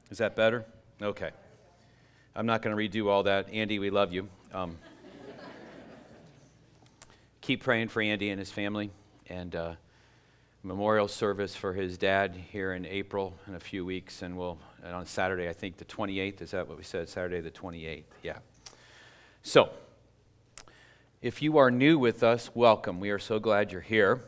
Is that better? Okay. I'm not going to redo all that. Andy, we love you. Keep praying for Andy and his family, and memorial service for his dad here in April in a few weeks, and on Saturday, I think the 28th, is that what we said? Saturday the 28th, yeah. So, if you are new with us, welcome. We are so glad you're here.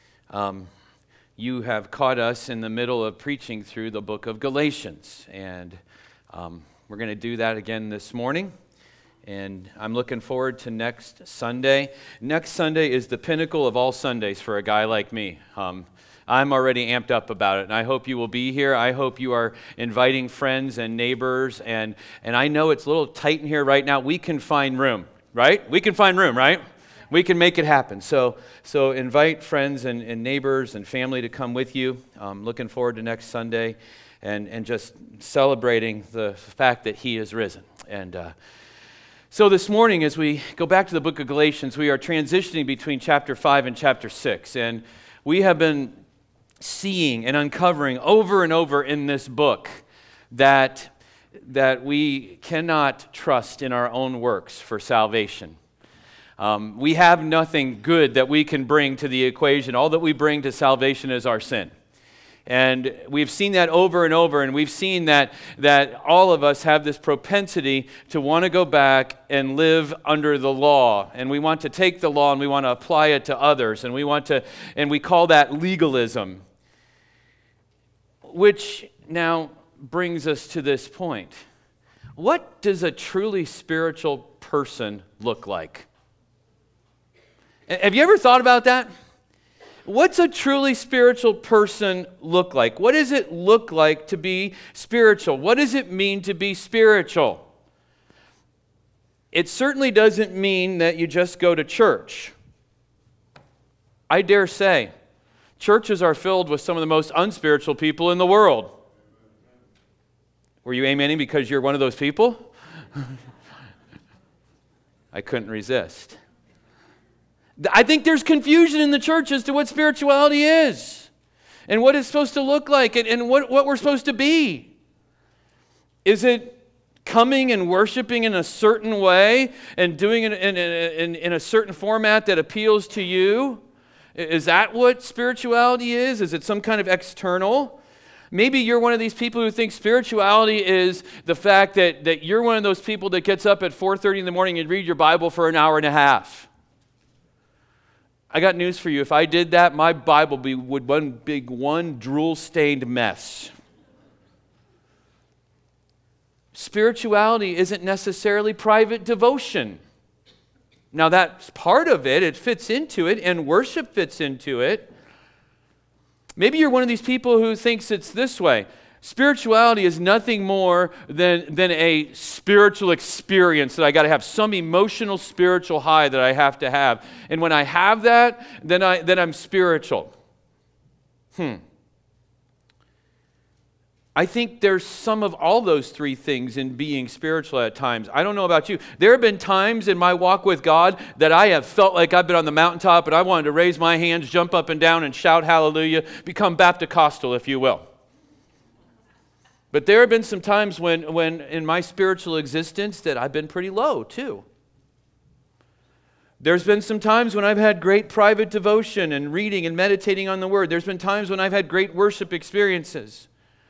You have caught us in the middle of preaching through the book of Galatians, and we're going to do that again this morning, and I'm looking forward to next Sunday. Next Sunday is the pinnacle of all Sundays for a guy like me. I'm already amped up about it, and I hope you will be here. I hope you are inviting friends and neighbors, and I know it's a little tight in here right now. We can find room, right? We can find room, right? We can make it happen. So invite friends and neighbors and family to come with you. Looking forward to next Sunday and just celebrating the fact that He is risen. And so this morning, as we go back to the book of Galatians, we are transitioning between chapter 5 and chapter 6. And we have been seeing and uncovering over and over in this book that we cannot trust in our own works for salvation. We have nothing good that we can bring to the equation. All that we bring to salvation is our sin. And we've seen that over and over, and we've seen that all of us have this propensity to want to go back and live under the law. And we want to take the law and we want to apply it to others. And we call that legalism. Which now brings us to this point. What does a truly spiritual person look like? Have you ever thought about that? What's a truly spiritual person look like? What does it look like to be spiritual? What does it mean to be spiritual? It certainly doesn't mean that you just go to church. I dare say, churches are filled with some of the most unspiritual people in the world. Were you amening because you're one of those people? I couldn't resist. I think there's confusion in the church as to what spirituality is and what it's supposed to look like and what we're supposed to be. Is it coming and worshiping in a certain way and doing it in a certain format that appeals to you? Is that what spirituality is? Is it some kind of external? Maybe you're one of these people who think spirituality is the fact that you're one of those people that gets up at 4:30 in the morning and read your Bible for an hour and a half. I got news for you. If I did that, my Bible would be one drool-stained mess. Spirituality isn't necessarily private devotion. Now that's part of it. It fits into it, and worship fits into it. Maybe you're one of these people who thinks it's this way. Spirituality is nothing more than a spiritual experience that I got to have, some emotional spiritual high that I have to have. And when I have that, then I'm spiritual. I think there's some of all those three things in being spiritual at times. I don't know about you. There have been times in my walk with God that I have felt like I've been on the mountaintop and I wanted to raise my hands, jump up and down and shout hallelujah, become Baptist-costal, if you will. But there have been some times when in my spiritual existence that I've been pretty low too. There's been some times when I've had great private devotion and reading and meditating on the Word. There's been times when I've had great worship experiences.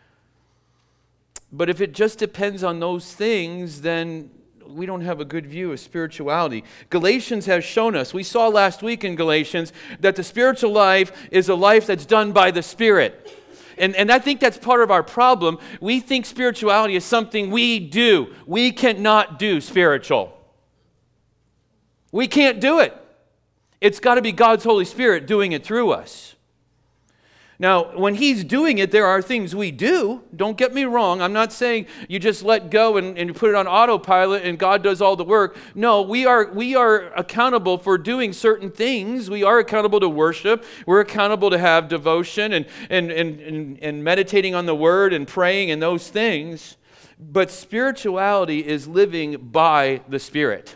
But if it just depends on those things, then we don't have a good view of spirituality. Galatians has shown us, we saw last week in Galatians, that the spiritual life is a life that's done by the Spirit. And I think that's part of our problem. We think spirituality is something we do. We cannot do spiritual. We can't do it. It's got to be God's Holy Spirit doing it through us. Now, when He's doing it, there are things we do. Don't get me wrong. I'm not saying you just let go and you put it on autopilot and God does all the work. No, we are accountable for doing certain things. We are accountable to worship. We're accountable to have devotion and meditating on the Word and praying and those things. But spirituality is living by the Spirit.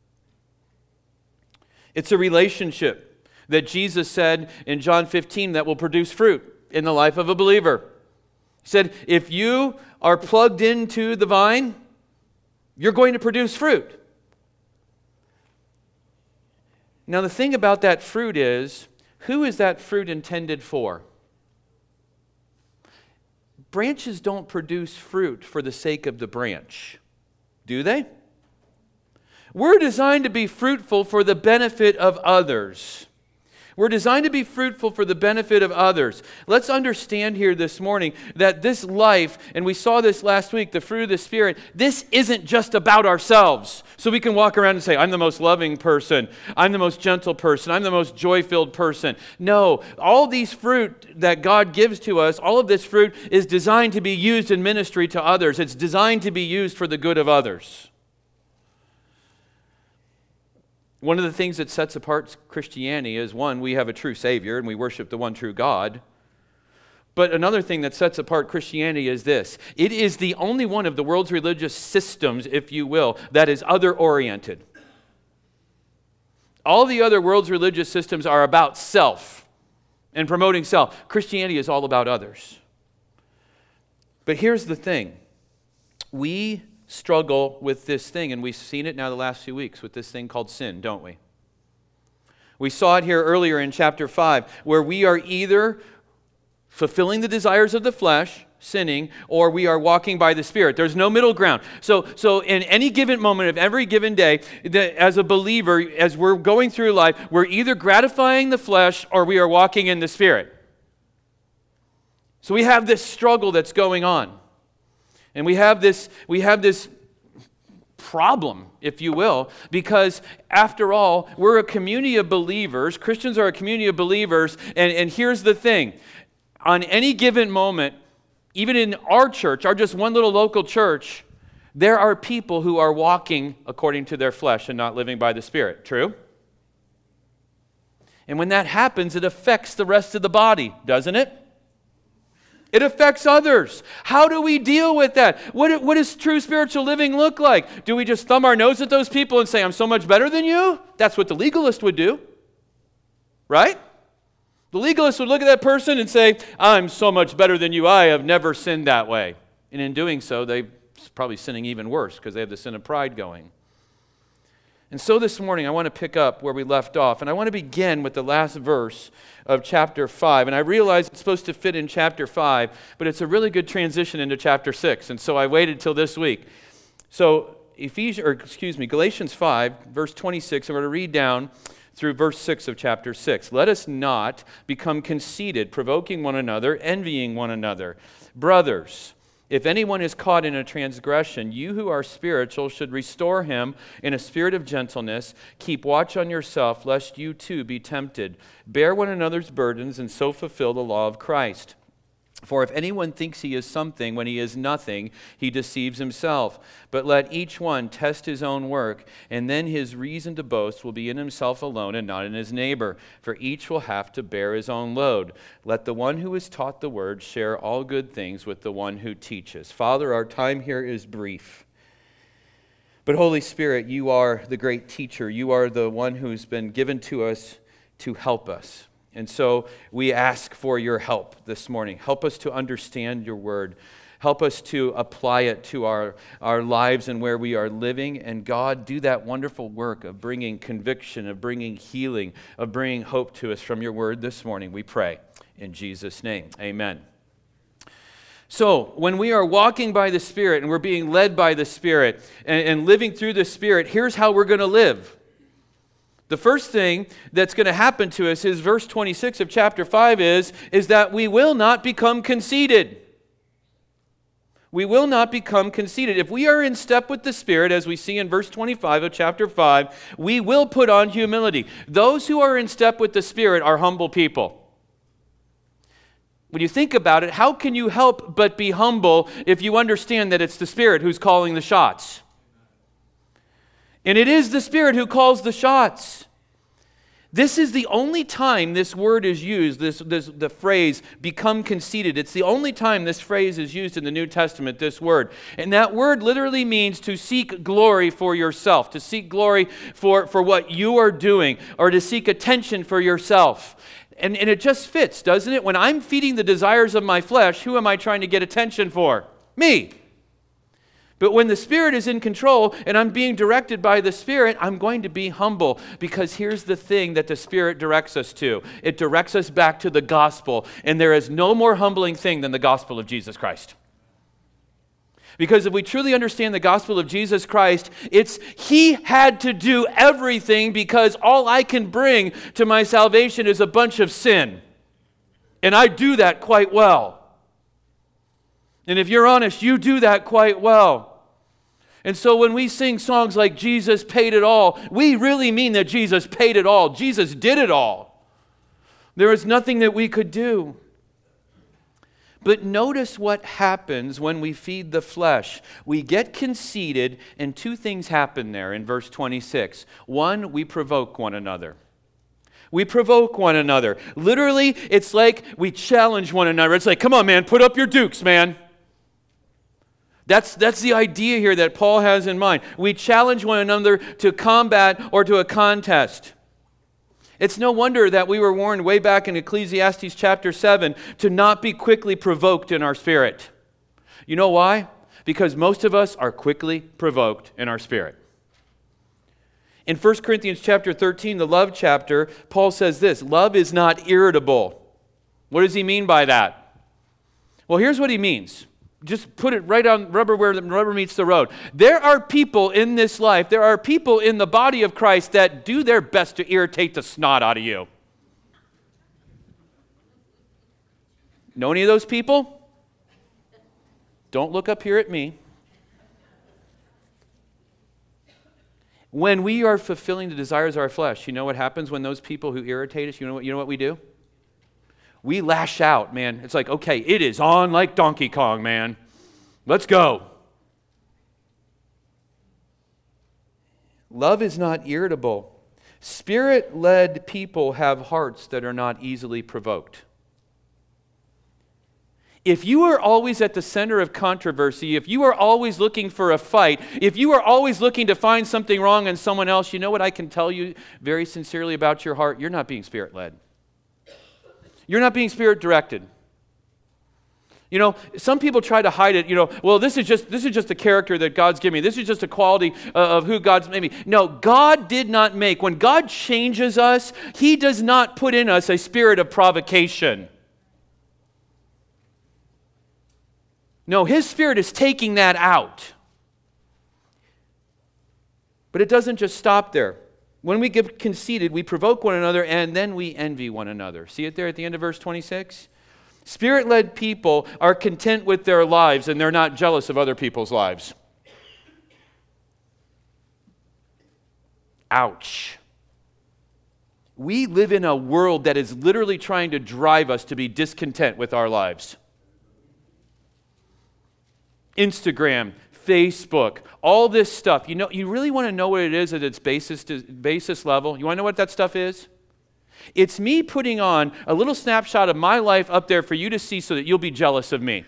It's a relationship that Jesus said in John 15 that will produce fruit in the life of a believer. He said, if you are plugged into the vine, you're going to produce fruit. Now, the thing about that fruit is, who is that fruit intended for? Branches don't produce fruit for the sake of the branch, do they? We're designed to be fruitful for the benefit of others. We're designed to be fruitful for the benefit of others. Let's understand here this morning that this life, and we saw this last week, the fruit of the Spirit, this isn't just about ourselves. So we can walk around and say, I'm the most loving person, I'm the most gentle person, I'm the most joy-filled person. No, all these fruit that God gives to us, all of this fruit is designed to be used in ministry to others. It's designed to be used for the good of others. One of the things that sets apart Christianity is, one, we have a true Savior and we worship the one true God. But another thing that sets apart Christianity is this. It is the only one of the world's religious systems, if you will, that is other-oriented. All the other world's religious systems are about self and promoting self. Christianity is all about others. But here's the thing. We struggle with this thing, and we've seen it now the last few weeks with this thing called sin, don't we? We saw it here earlier in chapter 5, where we are either fulfilling the desires of the flesh, sinning, or we are walking by the Spirit. There's no middle ground. So in any given moment of every given day, as a believer, as we're going through life, we're either gratifying the flesh or we are walking in the Spirit. So we have this struggle that's going on. And we have this problem, if you will, because after all, we're a community of believers. Christians are a community of believers, and here's the thing. On any given moment, even in our church, our just one little local church, there are people who are walking according to their flesh and not living by the Spirit. True? And when that happens, it affects the rest of the body, doesn't it? It affects others. How do we deal with that? What does true spiritual living look like? Do we just thumb our nose at those people and say, I'm so much better than you? That's what the legalist would do. Right? The legalist would look at that person and say, I'm so much better than you. I have never sinned that way. And in doing so, they're probably sinning even worse because they have the sin of pride going. And so this morning, I want to pick up where we left off, and I want to begin with the last verse of chapter 5. And I realize it's supposed to fit in chapter 5, but it's a really good transition into chapter 6, and so I waited till this week. So Galatians 5, verse 26, I'm going to read down through verse 6 of chapter 6. Let us not become conceited, provoking one another, envying one another. Brothers, if anyone is caught in a transgression, you who are spiritual should restore him in a spirit of gentleness. Keep watch on yourself, lest you too be tempted. Bear one another's burdens, and so fulfill the law of Christ. For if anyone thinks he is something when he is nothing, he deceives himself. But let each one test his own work, and then his reason to boast will be in himself alone and not in his neighbor. For each will have to bear his own load. Let the one who is taught the word share all good things with the one who teaches. Father, our time here is brief. But Holy Spirit, you are the great teacher. You are the one who's been given to us to help us. And so we ask for your help this morning. Help us to understand your word. Help us to apply it to our lives and where we are living. And God, do that wonderful work of bringing conviction, of bringing healing, of bringing hope to us from your word this morning, we pray. In Jesus' name, amen. So when we are walking by the Spirit and we're being led by the Spirit and living through the Spirit, here's how we're going to live. The first thing that's going to happen to us is verse 26 of chapter 5 is that we will not become conceited. We will not become conceited. If we are in step with the Spirit, as we see in verse 25 of chapter 5, we will put on humility. Those who are in step with the Spirit are humble people. When you think about it, how can you help but be humble if you understand that it's the Spirit who's calling the shots? And it is the Spirit who calls the shots. This is the only time this word is used, the phrase, become conceited. It's the only time this phrase is used in the New Testament, this word. And that word literally means to seek glory for yourself, to seek glory for what you are doing, or to seek attention for yourself. And it just fits, doesn't it? When I'm feeding the desires of my flesh, who am I trying to get attention for? Me. But when the Spirit is in control and I'm being directed by the Spirit, I'm going to be humble, because here's the thing that the Spirit directs us to. It directs us back to the gospel, and there is no more humbling thing than the gospel of Jesus Christ. Because if we truly understand the gospel of Jesus Christ, it's He had to do everything, because all I can bring to my salvation is a bunch of sin. And I do that quite well. And if you're honest, you do that quite well. And so when we sing songs like Jesus paid it all, we really mean that Jesus paid it all. Jesus did it all. There is nothing that we could do. But notice what happens when we feed the flesh. We get conceited, and two things happen there in verse 26. One, we provoke one another. We provoke one another. Literally, it's like we challenge one another. It's like, come on, man, put up your dukes, man. That's the idea here that Paul has in mind. We challenge one another to combat or to a contest. It's no wonder that we were warned way back in Ecclesiastes chapter 7 to not be quickly provoked in our spirit. You know why? Because most of us are quickly provoked in our spirit. In 1 Corinthians chapter 13, the love chapter, Paul says this: love is not irritable. What does he mean by that? Well, here's what he means. Just put it right on rubber where the rubber meets the road. There are people in this life, there are people in the body of Christ that do their best to irritate the snot out of you. Know any of those people? Don't look up here at me. When we are fulfilling the desires of our flesh, you know what happens when those people who irritate us, you know what we do? We lash out, man. It's like, okay, it is on like Donkey Kong, man. Let's go. Love is not irritable. Spirit-led people have hearts that are not easily provoked. If you are always at the center of controversy, if you are always looking for a fight, if you are always looking to find something wrong in someone else, you know what I can tell you very sincerely about your heart? You're not being Spirit-led. You're not being Spirit-directed. You know, some people try to hide it, well, this is just a character that God's given me. This is just a quality of who God's made me. No, God did not make. When God changes us, He does not put in us a spirit of provocation. No, His Spirit is taking that out. But it doesn't just stop there. When we get conceited, we provoke one another, and then we envy one another. See it there at the end of verse 26? Spirit-led people are content with their lives, and they're not jealous of other people's lives. Ouch. We live in a world that is literally trying to drive us to be discontent with our lives. Instagram, Facebook, all this stuff. You really want to know what it is at its basis level? You want to know what that stuff is? It's me putting on a little snapshot of my life up there for you to see so that you'll be jealous of me.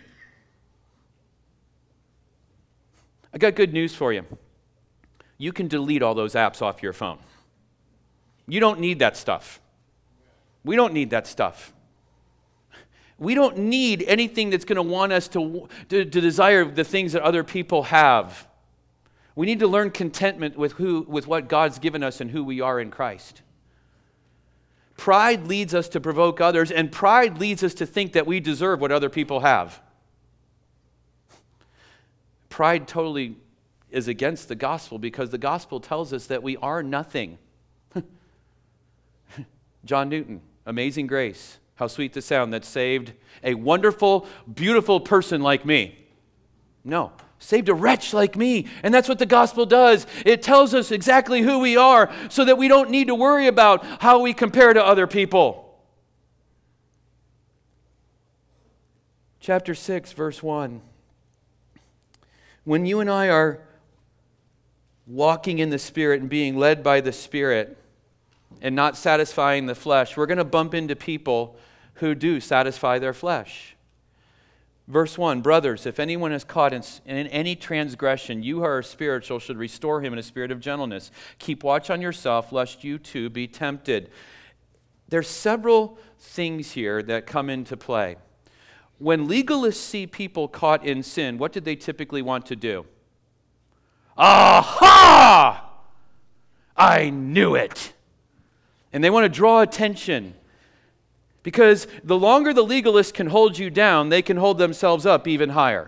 I got good news for you. You can delete all those apps off your phone. You don't need that stuff. We don't need that stuff. We don't need anything that's going to want us to desire the things that other people have. We need to learn contentment with what God's given us and who we are in Christ. Pride leads us to provoke others, and pride leads us to think that we deserve what other people have. Pride totally is against the gospel, because the gospel tells us that we are nothing. John Newton, Amazing Grace. How sweet the sound that saved a wonderful, beautiful person like me. No, saved a wretch like me. And that's what the gospel does. It tells us exactly who we are so that we don't need to worry about how we compare to other people. Chapter 6, verse 1. When you and I are walking in the Spirit and being led by the Spirit and not satisfying the flesh, we're going to bump into people who do satisfy their flesh. Verse 1, brothers, if anyone is caught in any transgression, you who are spiritual should restore him in a spirit of gentleness. Keep watch on yourself, lest you too be tempted. There's several things here that come into play. When legalists see people caught in sin, what do they typically want to do? Aha! I knew it. And they want to draw attention. Because the longer the legalist can hold you down, they can hold themselves up even higher.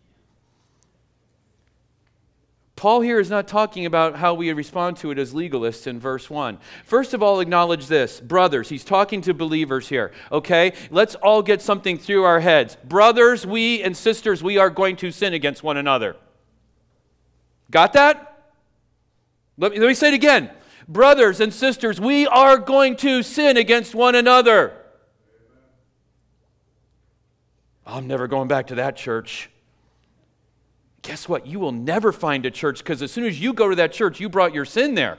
Paul here is not talking about how we respond to it as legalists in verse 1. First of all, acknowledge this. Brothers, he's talking to believers here, okay? Let's all get something through our heads. Brothers, we and sisters, we are going to sin against one another. Got that? Let me say it again. Brothers and sisters, we are going to sin against one another. I'm never going back to that church. Guess what? You will never find a church, because as soon as you go to that church, you brought your sin there.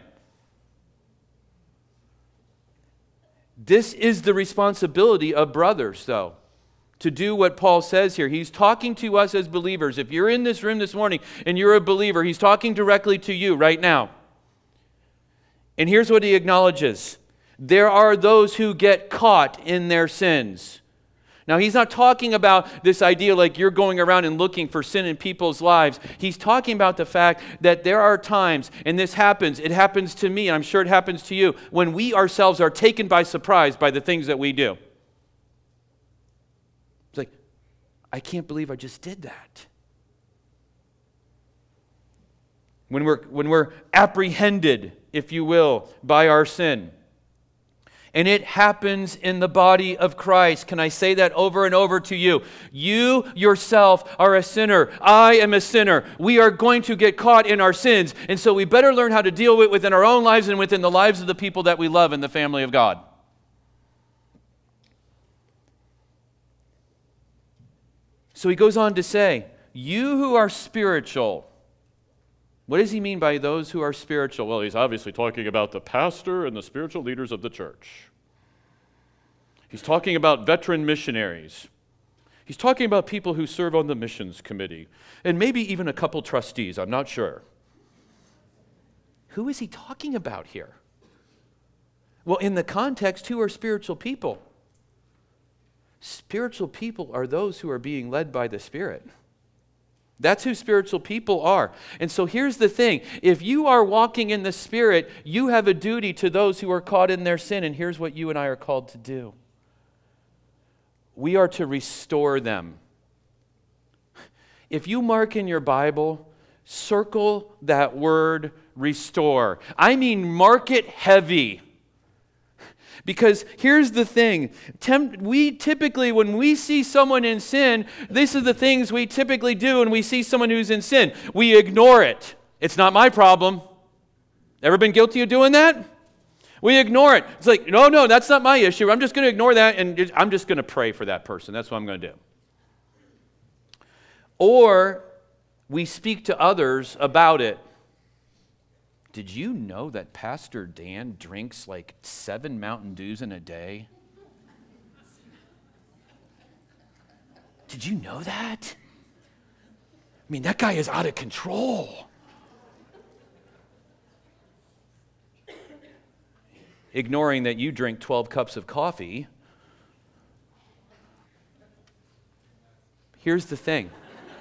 This is the responsibility of brothers, though, to do what Paul says here. He's talking to us as believers. If you're in this room this morning and you're a believer, he's talking directly to you right now. And here's what he acknowledges. There are those who get caught in their sins. Now, he's not talking about this idea like you're going around and looking for sin in people's lives. He's talking about the fact that there are times, and this happens, it happens to me, and I'm sure it happens to you, when we ourselves are taken by surprise by the things that we do. It's like, I can't believe I just did that. When we're apprehended, if you will, by our sin. And it happens in the body of Christ. Can I say that over and over to you? You yourself are a sinner. I am a sinner. We are going to get caught in our sins. And so we better learn how to deal with it within our own lives and within the lives of the people that we love in the family of God. So he goes on to say, you who are spiritual. What does he mean by those who are spiritual? Well, he's obviously talking about the pastor and the spiritual leaders of the church. He's talking about veteran missionaries. He's talking about people who serve on the missions committee, and maybe even a couple trustees, I'm not sure. Who is he talking about here? Well, in the context, who are spiritual people? Spiritual people are those who are being led by the Spirit. That's who spiritual people are. And so here's the thing. If you are walking in the Spirit, you have a duty to those who are caught in their sin. And here's what you and I are called to do. We are to restore them. If you mark in your Bible, circle that word restore. I mean, mark it heavy. Because here's the thing, we typically, when we see someone in sin, this is the things we typically do when we see someone who's in sin. We ignore it. It's not my problem. Ever been guilty of doing that? We ignore it. It's like, no, that's not my issue. I'm just going to ignore that, and I'm just going to pray for that person. That's what I'm going to do. Or we speak to others about it. Did you know that Pastor Dan drinks like 7 Mountain Dews in a day? Did you know that? I mean, that guy is out of control. Ignoring that you drink 12 cups of coffee. Here's the thing.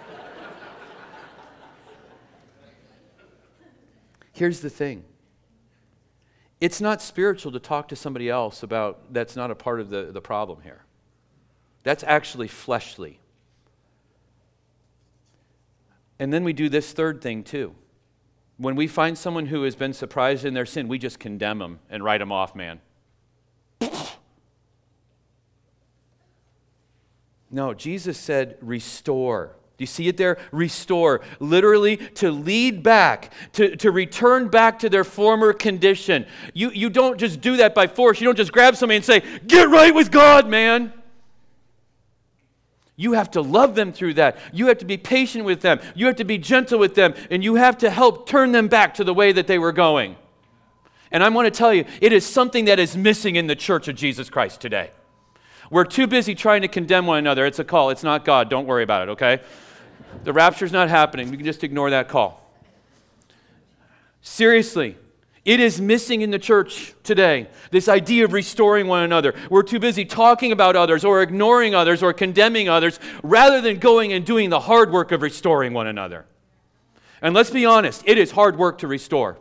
Here's the thing. It's not spiritual to talk to somebody else about that's not a part of the problem here. That's actually fleshly. And then we do this third thing too. When we find someone who has been surprised in their sin, we just condemn them and write them off, man. No, Jesus said restore. Do you see it there? Restore. Literally to lead back, to return back to their former condition. You don't just do that by force. You don't just grab somebody and say, get right with God, man. You have to love them through that. You have to be patient with them. You have to be gentle with them. And you have to help turn them back to the way that they were going. And I want to tell you, it is something that is missing in the church of Jesus Christ today. We're too busy trying to condemn one another. It's a call. It's not God. Don't worry about it, okay? The rapture's not happening. We can just ignore that call. Seriously, It is missing in the church today, this idea of restoring one another. We're too busy talking about others or ignoring others or condemning others rather than going and doing the hard work of restoring one another. And let's be honest, it is hard work to restore.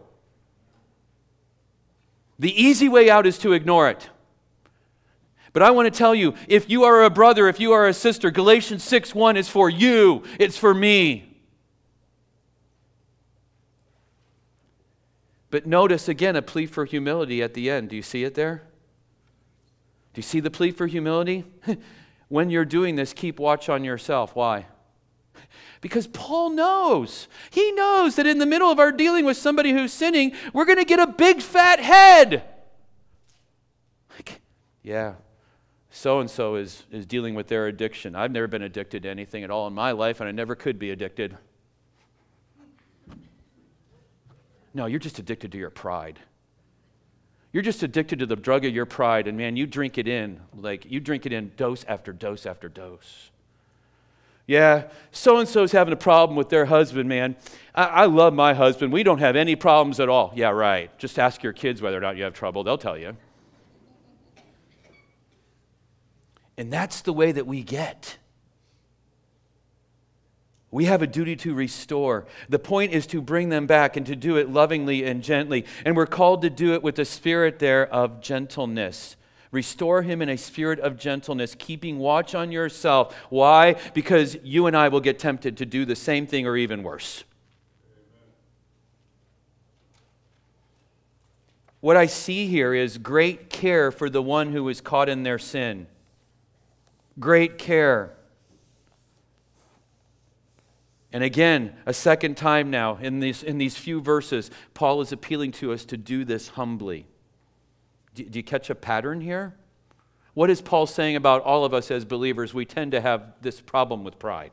The easy way out is to ignore it. But I want to tell you, if you are a brother, if you are a sister, Galatians 6:1 is for you. It's for me. But notice again a plea for humility at the end. Do you see it there? Do you see the plea for humility? When you're doing this, keep watch on yourself. Why? Because Paul knows. He knows that in the middle of our dealing with somebody who's sinning, we're going to get a big fat head. Like, yeah, so-and-so is dealing with their addiction. I've never been addicted to anything at all in my life, and I never could be addicted. No, you're just addicted to your pride. You're just addicted to the drug of your pride, and man, you drink it in dose after dose after dose. Yeah, so-and-so's having a problem with their husband, man. I love my husband. We don't have any problems at all. Yeah, right. Just ask your kids whether or not you have trouble. They'll tell you. And that's the way that we get. We have a duty to restore. The point is to bring them back and to do it lovingly and gently. And we're called to do it with the spirit there of gentleness. Restore him in a spirit of gentleness, keeping watch on yourself. Why? Because you and I will get tempted to do the same thing or even worse. What I see here is great care for the one who is caught in their sin. Great care. And again, a second time now, in these few verses, Paul is appealing to us to do this humbly. Do you catch a pattern here? What is Paul saying about all of us as believers? We tend to have this problem with pride.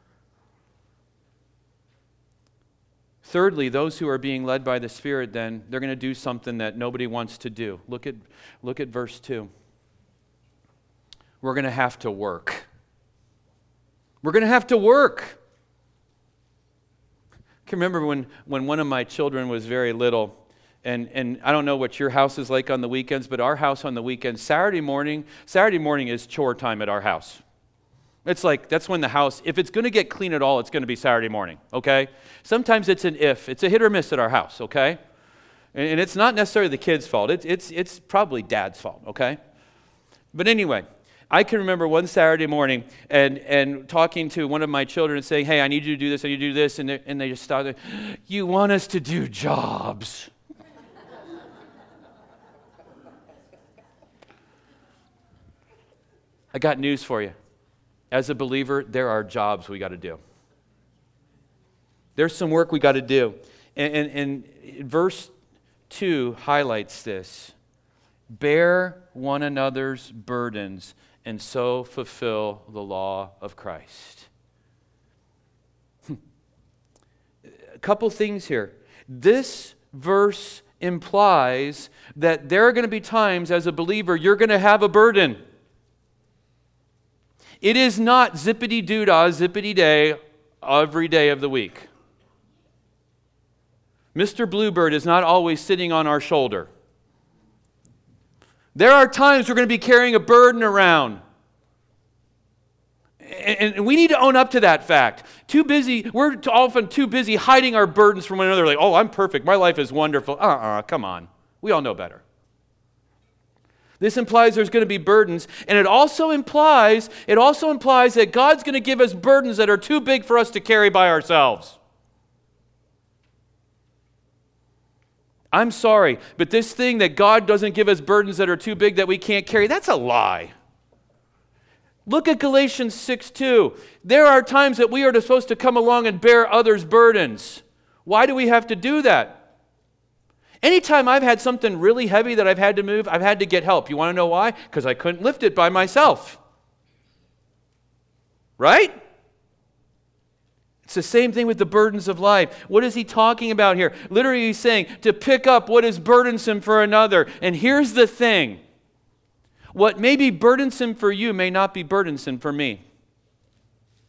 Thirdly, those who are being led by the Spirit, then, they're going to do something that nobody wants to do. Look at verse 2. We're going to have to work. We're going to have to work. I can remember when one of my children was very little, and I don't know what your house is like on the weekends, but our house on the weekends, Saturday morning is chore time at our house. It's like, that's when the house, if it's going to get clean at all, it's going to be Saturday morning, okay? Sometimes it's it's a hit or miss at our house, okay? And it's not necessarily the kids' fault. It's probably Dad's fault, okay? But anyway, I can remember one Saturday morning and talking to one of my children and saying, hey, I need you to do this, I need you to do this, and they just started, you want us to do jobs. I got news for you. As a believer, there are jobs we got to do. There's some work we got to do. And verse 2 highlights this. Bear one another's burdens and so fulfill the law of Christ. A couple things here. This verse implies that there are going to be times as a believer you're going to have a burden. It is not zippity-doo-dah, zippity-day every day of the week. Mr. Bluebird is not always sitting on our shoulder. There are times we're going to be carrying a burden around. And we need to own up to that fact. We're often too busy hiding our burdens from one another. Like, oh, I'm perfect. My life is wonderful. Come on. We all know better. This implies there's going to be burdens, and it also implies that God's going to give us burdens that are too big for us to carry by ourselves. I'm sorry, but this thing that God doesn't give us burdens that are too big that we can't carry, that's a lie. Look at Galatians 6:2. There are times that we are supposed to come along and bear others' burdens. Why do we have to do that? Anytime I've had something really heavy that I've had to move, I've had to get help. You want to know why? Because I couldn't lift it by myself. Right? It's the same thing with the burdens of life. What is he talking about here? Literally he's saying to pick up what is burdensome for another. And here's the thing. What may be burdensome for you may not be burdensome for me.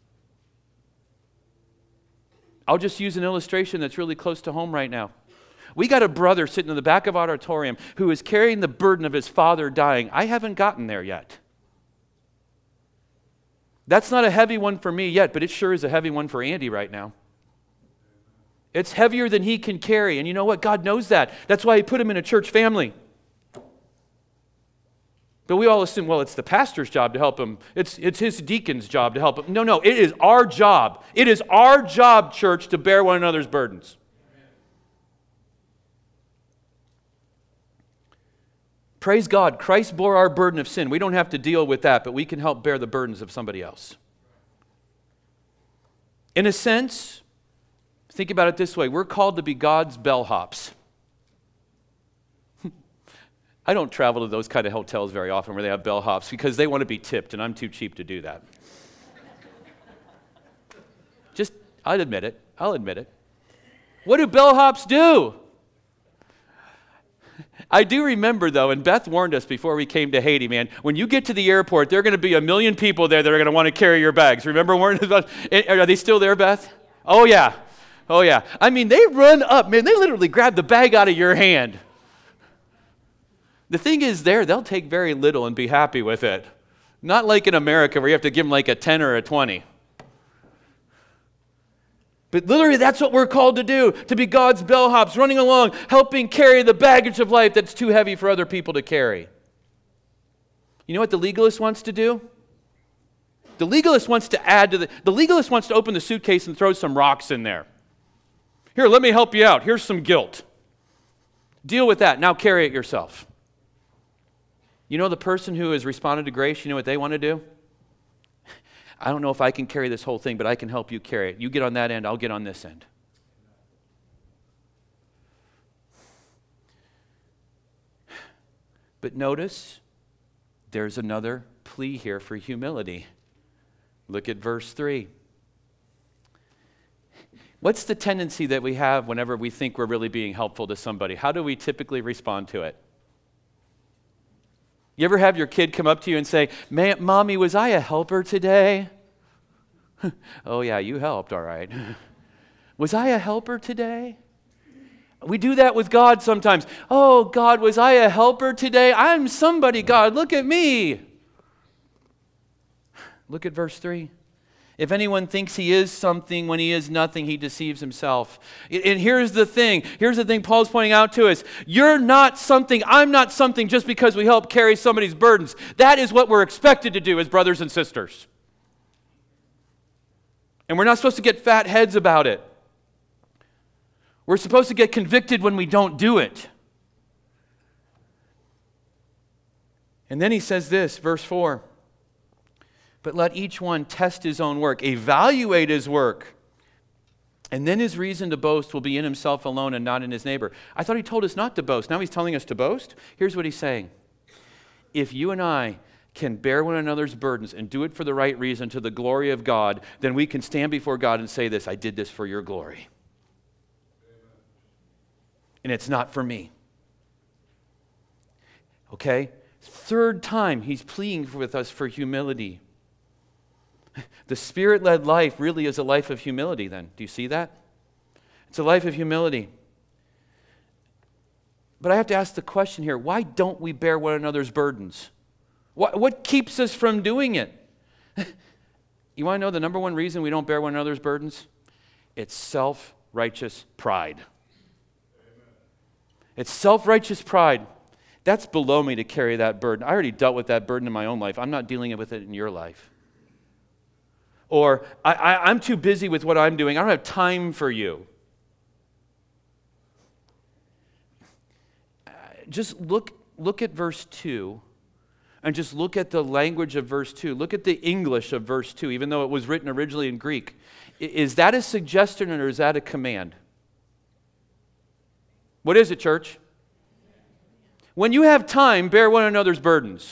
I'll just use an illustration that's really close to home right now. We got a brother sitting in the back of our auditorium who is carrying the burden of his father dying. I haven't gotten there yet. That's not a heavy one for me yet, but it sure is a heavy one for Andy right now. It's heavier than he can carry. And you know what? God knows that. That's why he put him in a church family. But we all assume, well, it's the pastor's job to help him. It's his deacon's job to help him. No, it is our job. It is our job, church, to bear one another's burdens. Praise God, Christ bore our burden of sin. We don't have to deal with that, but we can help bear the burdens of somebody else. In a sense, think about it this way. We're called to be God's bellhops. I don't travel to those kind of hotels very often where they have bellhops because they want to be tipped, and I'm too cheap to do that. I'll admit it. What do bellhops do? I do remember, though, and Beth warned us before we came to Haiti, man, when you get to the airport, there are going to be 1 million people there that are going to want to carry your bags. Remember warning us about, are they still there, Beth? Oh, yeah. I mean, they run up, man. They literally grab the bag out of your hand. The thing is they'll take very little and be happy with it. Not like in America where you have to give them like a 10 or a 20. But literally that's what we're called to do, to be God's bellhops, running along, helping carry the baggage of life that's too heavy for other people to carry. You know what the legalist wants to do? The legalist wants to the legalist wants to open the suitcase and throw some rocks in there. Here, let me help you out. Here's some guilt. Deal with that. Now carry it yourself. You know the person who has responded to grace, you know what they want to do? I don't know if I can carry this whole thing, but I can help you carry it. You get on that end, I'll get on this end. But notice, there's another plea here for humility. Look at verse 3. What's the tendency that we have whenever we think we're really being helpful to somebody? How do we typically respond to it? You ever have your kid come up to you and say, Mommy, was I a helper today? Oh yeah, you helped, all right. Was I a helper today? We do that with God sometimes. Oh, God, was I a helper today? I'm somebody, God, look at me. Look at verse 3. If anyone thinks he is something when he is nothing, he deceives himself. And here's the thing Paul's pointing out to us. You're not something, I'm not something just because we help carry somebody's burdens. That is what we're expected to do as brothers and sisters. And we're not supposed to get fat heads about it. We're supposed to get convicted when we don't do it. And then he says this, verse 4. But let each one test his own work, evaluate his work, and then his reason to boast will be in himself alone and not in his neighbor. I thought he told us not to boast. Now he's telling us to boast? Here's what he's saying. If you and I can bear one another's burdens and do it for the right reason to the glory of God, then we can stand before God and say this, I did this for your glory. Amen. And it's not for me. Okay? Third time he's pleading with us for humility. The Spirit-led life really is a life of humility then. Do you see that? It's a life of humility. But I have to ask the question here, why don't we bear one another's burdens? What keeps us from doing it? You want to know the number one reason we don't bear one another's burdens? It's self-righteous pride. Amen. It's self-righteous pride. That's below me to carry that burden. I already dealt with that burden in my own life. I'm not dealing with it in your life. Or, I'm too busy with what I'm doing. I don't have time for you. Just look at verse 2 and just look at the language of verse 2. Look at the English of verse 2, even though it was written originally in Greek. Is that a suggestion or is that a command? What is it, church? When you have time, bear one another's burdens.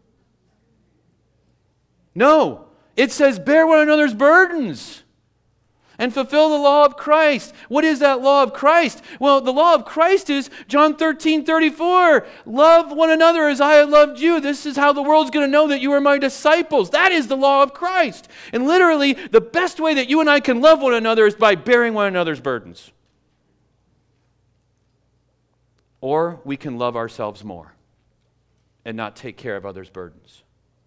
No. It says, bear one another's burdens and fulfill the law of Christ. What is that law of Christ? Well, the law of Christ is John 13:34. Love one another as I have loved you. This is how the world's going to know that you are my disciples. That is the law of Christ. And literally, the best way that you and I can love one another is by bearing one another's burdens. or we can love ourselves more and not take care of others' burdens.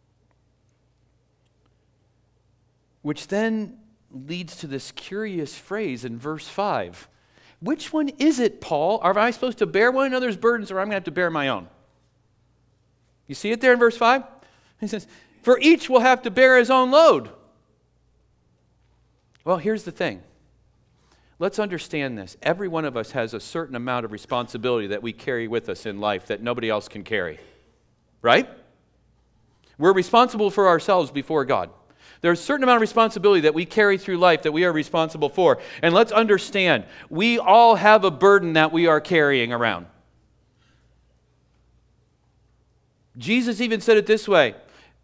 Which then leads to this curious phrase in verse 5. Which one is it, Paul? Are I supposed to bear one another's burdens, or I'm going to have to bear my own? You see it there in verse 5? He says, for each will have to bear his own load. Well, here's the thing. Let's understand this. Every one of us has a certain amount of responsibility that we carry with us in life that nobody else can carry. Right? We're responsible for ourselves before God. There's a certain amount of responsibility that we carry through life that we are responsible for. And let's understand, we all have a burden that we are carrying around. Jesus even said it this way.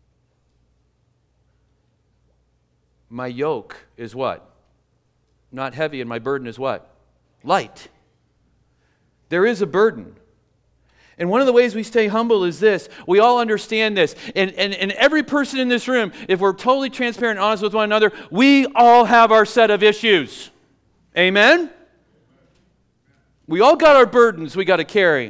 My yoke is what? Not heavy, and my burden is what? Light. There is a burden. And one of the ways we stay humble is this. We all understand this. And every person in this room, if we're totally transparent and honest with one another, we all have our set of issues. Amen? We all got our burdens we got to carry.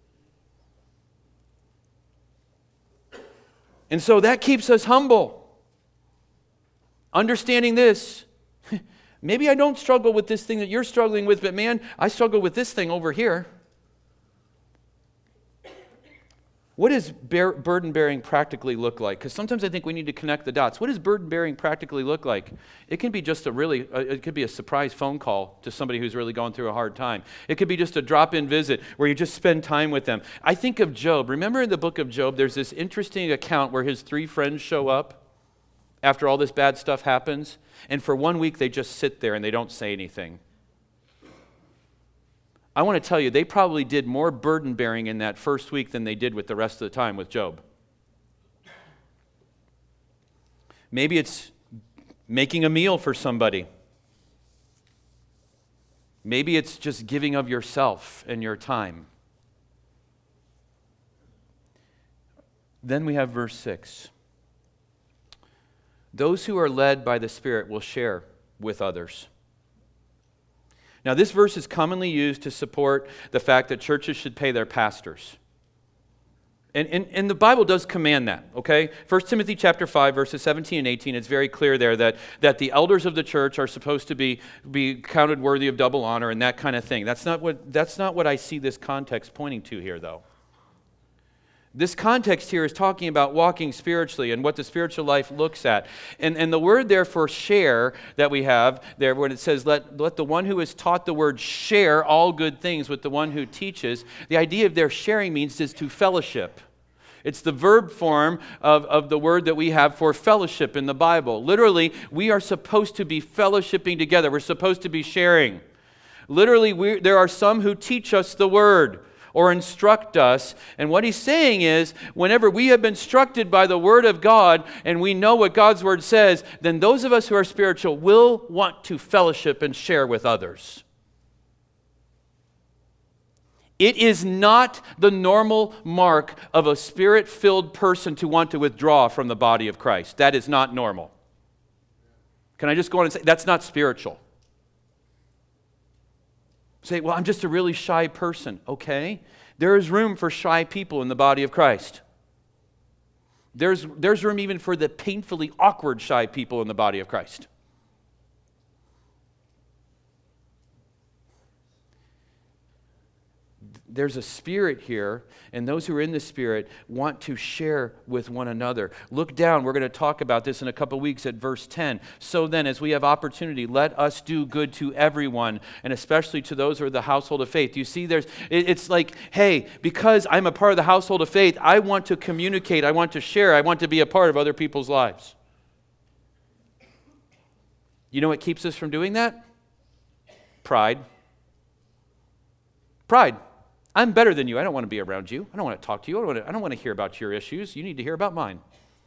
And so that keeps us humble. Understanding this. Maybe I don't struggle with this thing that you're struggling with, but man, I struggle with this thing over here. What does burden bearing practically look like? Because sometimes I think we need to connect the dots. What does burden bearing practically look like? It can be just it could be a surprise phone call to somebody who's really going through a hard time. It could be just a drop-in visit where you just spend time with them. I think of Job. Remember in the book of Job, there's this interesting account where his 3 friends show up after all this bad stuff happens, and for 1 week they just sit there and they don't say anything. I want to tell you, they probably did more burden bearing in that first week than they did with the rest of the time with Job. Maybe it's making a meal for somebody. Maybe it's just giving of yourself and your time. Then we have verse 6. Those who are led by the Spirit will share with others. Now, this verse is commonly used to support the fact that churches should pay their pastors. And the Bible does command that, okay? 1 Timothy chapter 5, verses 17 and 18, it's very clear there that the elders of the church are supposed to be counted worthy of double honor and that kind of thing. That's not what I see this context pointing to here, though. This context here is talking about walking spiritually and what the spiritual life looks at. And the word there for share that we have there, when it says, let the one who is taught the word share all good things with the one who teaches, the idea of their sharing means is to fellowship. It's the verb form of the word that we have for fellowship in the Bible. Literally, we are supposed to be fellowshipping together. We're supposed to be sharing. Literally, there are some who teach us the word or instruct us. And what he's saying is, whenever we have been instructed by the Word of God and we know what God's Word says, then those of us who are spiritual will want to fellowship and share with others. It is not the normal mark of a Spirit-filled person to want to withdraw from the body of Christ. That is not normal. Can I just go on and say, that's not spiritual? Say, well, I'm just a really shy person. Okay. There is room for shy people in the body of Christ. There's room even for the painfully awkward shy people in the body of Christ. There's a spirit here, and those who are in the Spirit want to share with one another. Look down. We're going to talk about this in a couple weeks at verse 10. So then, as we have opportunity, let us do good to everyone, and especially to those who are the household of faith. You see, it's like, hey, because I'm a part of the household of faith, I want to communicate, I want to share, I want to be a part of other people's lives. You know what keeps us from doing that? Pride. Pride. I'm better than you. I don't want to be around you. I don't want to talk to you. I don't want to hear about your issues. You need to hear about mine.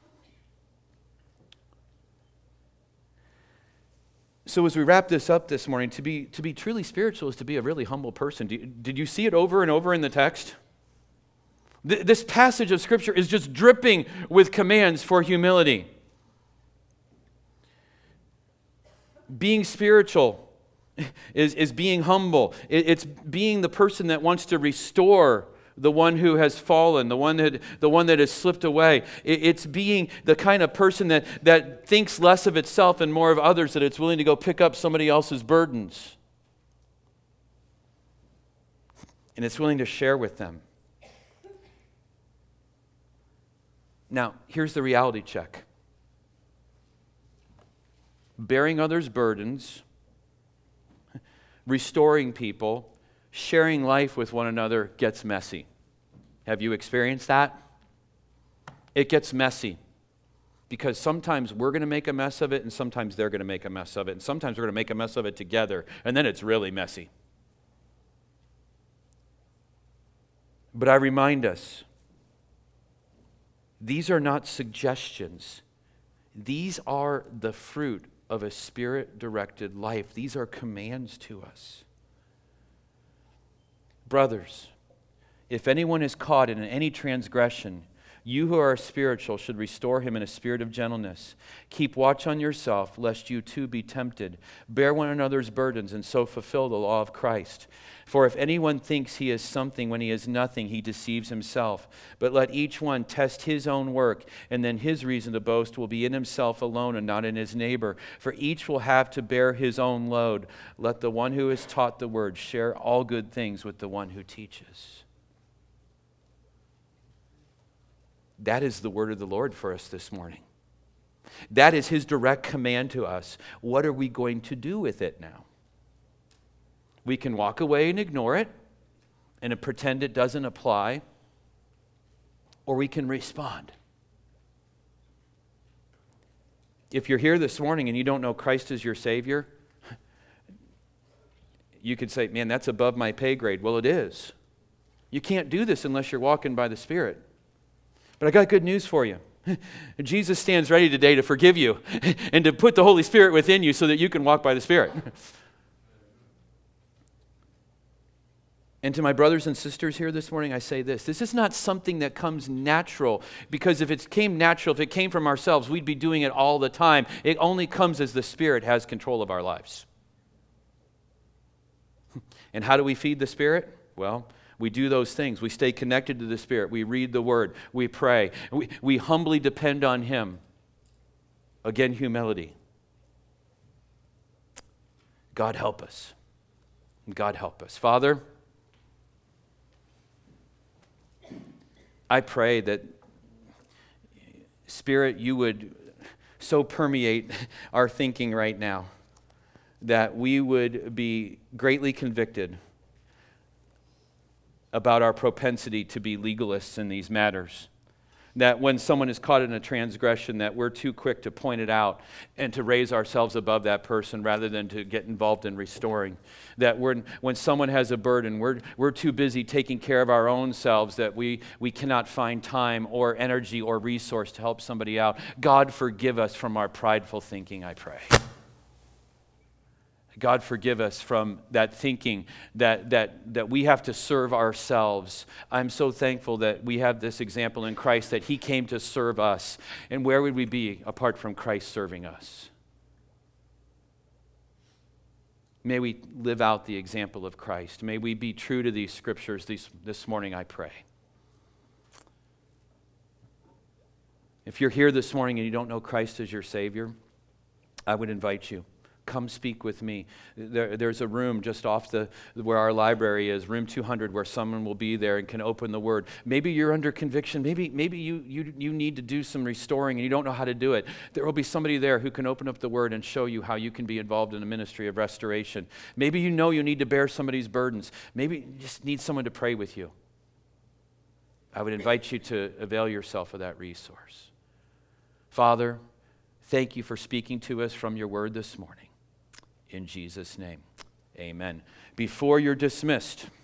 So as we wrap this up this morning, to be truly spiritual is to be a really humble person. Did you see it over and over in the text? This passage of Scripture is just dripping with commands for humility. Being spiritual is being humble. It's being the person that wants to restore the one who has fallen, the one that has slipped away. It's being the kind of person that thinks less of itself and more of others, that it's willing to go pick up somebody else's burdens. And it's willing to share with them. Now, here's the reality check. Bearing others' burdens, restoring people, sharing life with one another gets messy. Have you experienced that? It gets messy because sometimes we're going to make a mess of it and sometimes they're going to make a mess of it and sometimes we're going to make a mess of it together and then it's really messy. But I remind us, these are not suggestions. These are the fruit of a Spirit-directed life. These are commands to us. Brothers, if anyone is caught in any transgression, you who are spiritual should restore him in a spirit of gentleness. Keep watch on yourself, lest you too be tempted. Bear one another's burdens, and so fulfill the law of Christ. For if anyone thinks he is something when he is nothing, he deceives himself. But let each one test his own work, and then his reason to boast will be in himself alone and not in his neighbor. For each will have to bear his own load. Let the one who is taught the word share all good things with the one who teaches. That is the word of the Lord for us this morning. That is his direct command to us. What are we going to do with it now? We can walk away and ignore it and pretend it doesn't apply, or we can respond. If you're here this morning and you don't know Christ as your Savior, you could say, man, that's above my pay grade. Well, it is. You can't do this unless you're walking by the Spirit. But I got good news for you. Jesus stands ready today to forgive you and to put the Holy Spirit within you so that you can walk by the Spirit. And to my brothers and sisters here this morning, I say this. This is not something that comes natural, because if it came natural, if it came from ourselves, we'd be doing it all the time. It only comes as the Spirit has control of our lives. And how do we feed the Spirit? Well, we do those things. We stay connected to the Spirit. We read the Word. We pray. We humbly depend on Him. Again, humility. God help us. God help us. Father, I pray that, Spirit, you would so permeate our thinking right now that we would be greatly convicted about our propensity to be legalists in these matters. That when someone is caught in a transgression, that we're too quick to point it out and to raise ourselves above that person rather than to get involved in restoring. That when someone has a burden, we're too busy taking care of our own selves that we cannot find time or energy or resource to help somebody out. God, forgive us from our prideful thinking, I pray. God, forgive us from that thinking that we have to serve ourselves. I'm so thankful that we have this example in Christ, that He came to serve us. And where would we be apart from Christ serving us? May we live out the example of Christ. May we be true to these scriptures this morning, I pray. If you're here this morning and you don't know Christ as your Savior, I would invite you. Come speak with me. There's a room just off where our library is, room 200, where someone will be there and can open the Word. Maybe you're under conviction. Maybe you need to do some restoring and you don't know how to do it. There will be somebody there who can open up the Word and show you how you can be involved in a ministry of restoration. Maybe you know you need to bear somebody's burdens. Maybe you just need someone to pray with you. I would invite you to avail yourself of that resource. Father, thank you for speaking to us from your Word this morning. In Jesus' name, amen. Before you're dismissed,